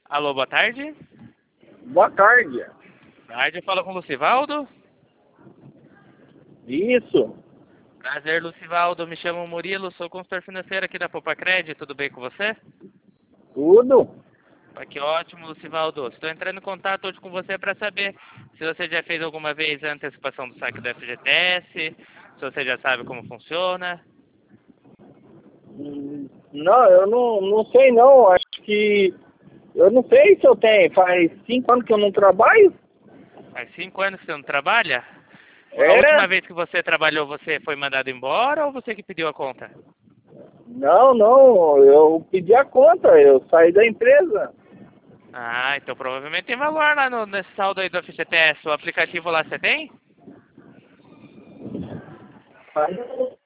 Alô, boa tarde. Boa tarde. Tarde, fala com o Lucivaldo. Isso. Prazer, Lucivaldo. Me chamo Murilo, sou consultor financeiro aqui da Popacred. Tudo bem com você? Tudo. Que ótimo, Lucivaldo. Estou entrando em contato hoje com você para saber se você já fez alguma vez a antecipação do saque do FGTS, se você já sabe como funciona. Não, eu não sei não. Acho que... Eu não sei se eu tenho. Faz 5 anos que eu não trabalho. Faz 5 anos que você não trabalha? A É? última vez que você trabalhou, você foi mandado embora ou você que pediu a conta? Não. Eu pedi a conta. Eu saí da empresa. Ah, então provavelmente tem valor lá nesse saldo aí do FGTS. O aplicativo lá você tem? Mas